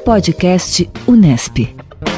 Podcast Unesp.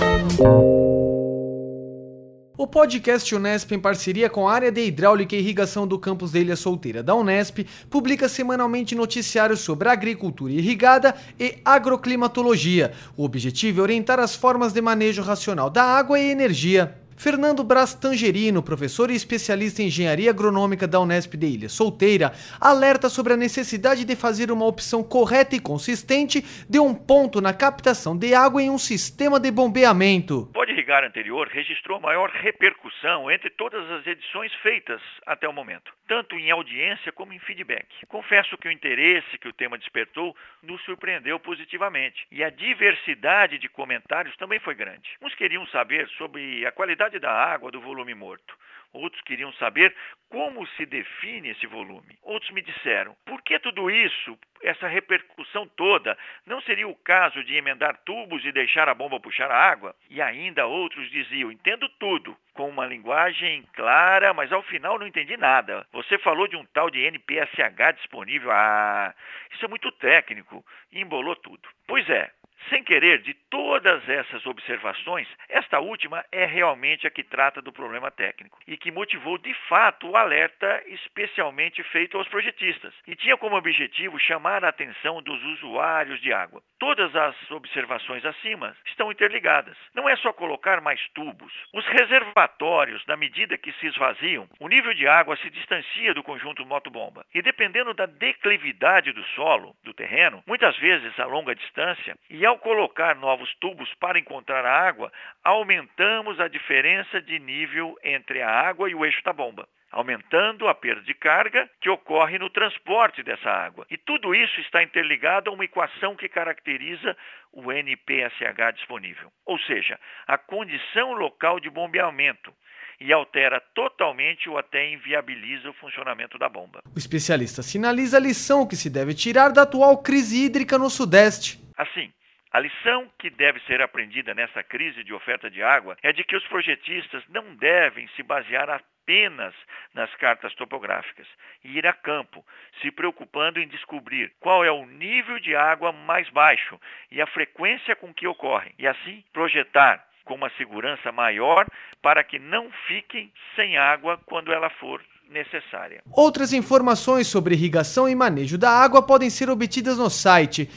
O podcast Unesp, em parceria com a área de hidráulica e irrigação do campus da Ilha Solteira da Unesp, publica semanalmente noticiários sobre agricultura irrigada e agroclimatologia. O objetivo é orientar as formas de manejo racional da água e energia. Fernando Braz Tangerino, professor e especialista em engenharia agronômica da Unesp de Ilha Solteira, alerta sobre a necessidade de fazer uma opção correta e consistente de um ponto na captação de água em um sistema de bombeamento. O Pode Irrigar anterior registrou maior repercussão entre todas as edições feitas até o momento, tanto em audiência como em feedback. Confesso que o interesse que o tema despertou nos surpreendeu positivamente, e a diversidade de comentários também foi grande. Uns queriam saber sobre a qualidade da água do volume morto. Outros queriam saber como se define esse volume. Outros me disseram, por que tudo isso, essa repercussão toda? Não seria o caso de emendar tubos e deixar a bomba puxar a água? E ainda outros diziam, entendo tudo, com uma linguagem clara, mas ao final não entendi nada. Você falou de um tal de NPSH disponível. Isso é muito técnico. E embolou tudo. Pois é. Sem querer, de todas essas observações, esta última é realmente a que trata do problema técnico e que motivou de fato o alerta especialmente feito aos projetistas e tinha como objetivo chamar a atenção dos usuários de água. Todas as observações acima estão interligadas. Não é só colocar mais tubos. Os reservatórios, na medida que se esvaziam, o nível de água se distancia do conjunto motobomba. E dependendo da declividade do solo, do terreno, muitas vezes a longa distância, e ao colocar novos tubos para encontrar a água, aumentamos a diferença de nível entre a água e o eixo da bomba, aumentando a perda de carga que ocorre no transporte dessa água. E tudo isso está interligado a uma equação que caracteriza o NPSH disponível, ou seja, a condição local de bombeamento, e altera totalmente ou até inviabiliza o funcionamento da bomba. O especialista sinaliza a lição que se deve tirar da atual crise hídrica no Sudeste. Assim, a lição que deve ser aprendida nessa crise de oferta de água é de que os projetistas não devem se basear apenas nas cartas topográficas e ir a campo, se preocupando em descobrir qual é o nível de água mais baixo e a frequência com que ocorre, e assim projetar com uma segurança maior para que não fiquem sem água quando ela for necessária. Outras informações sobre irrigação e manejo da água podem ser obtidas no site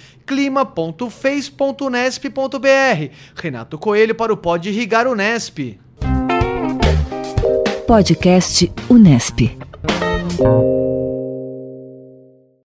clima.fez.unesp.br. Renato Coelho para o Pode Irrigar Unesp. Podcast Unesp.